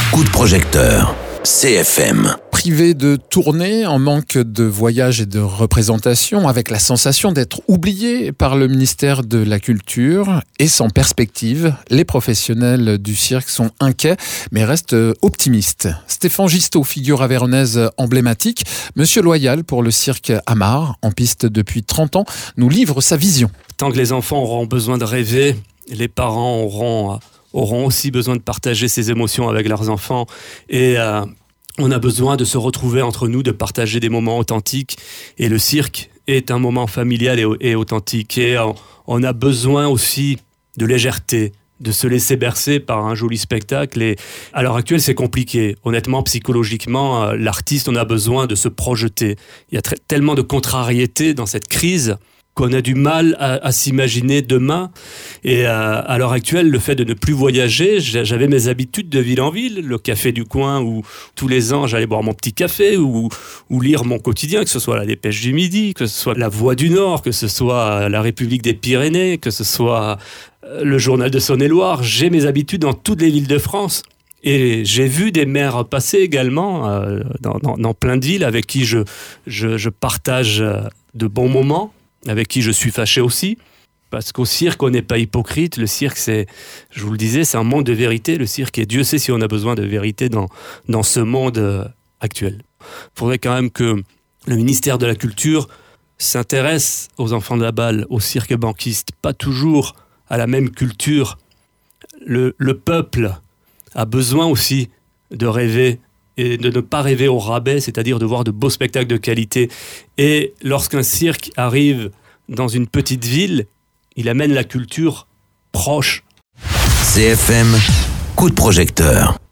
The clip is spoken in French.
Coup de projecteur. CFM. Privé de tournée, en manque de voyages et de représentation, avec la sensation d'être oublié par le ministère de la Culture et sans perspective, les professionnels du cirque sont inquiets mais restent optimistes. Stéphane Gistaud, figure avéronaise emblématique, monsieur loyal pour le cirque Amar, en piste depuis 30 ans, nous livre sa vision. Tant que les enfants auront besoin de rêver, les parents auront aussi besoin de partager ces émotions avec leurs enfants et on a besoin de se retrouver entre nous, de partager des moments authentiques et le cirque est un moment familial et authentique et on a besoin aussi de légèreté, de se laisser bercer par un joli spectacle et à l'heure actuelle c'est compliqué. Honnêtement, psychologiquement, l'artiste, on a besoin de se projeter. Il y a tellement de contrariétés dans cette crise qu'on a du mal à s'imaginer demain. Et à l'heure actuelle, le fait de ne plus voyager, j'avais mes habitudes de ville en ville, le café du coin où tous les ans j'allais boire mon petit café ou lire mon quotidien, que ce soit la Dépêche du Midi, que ce soit la Voix du Nord, que ce soit la République des Pyrénées, que ce soit le Journal de Saône-et-Loire. J'ai mes habitudes dans toutes les villes de France. Et j'ai vu des maires passer également dans plein de villes avec qui je partage de bons moments, avec qui je suis fâché aussi, parce qu'au cirque, on n'est pas hypocrite. Le cirque, je vous le disais, c'est un monde de vérité. Le cirque, et Dieu sait si on a besoin de vérité dans ce monde actuel. Il faudrait quand même que le ministère de la Culture s'intéresse aux enfants de la balle, aux cirques banquistes, pas toujours à la même culture. Le peuple a besoin aussi de rêver et de ne pas rêver au rabais, c'est-à-dire de voir de beaux spectacles de qualité. Et lorsqu'un cirque arrive dans une petite ville, il amène la culture proche. CFM, coup de projecteur.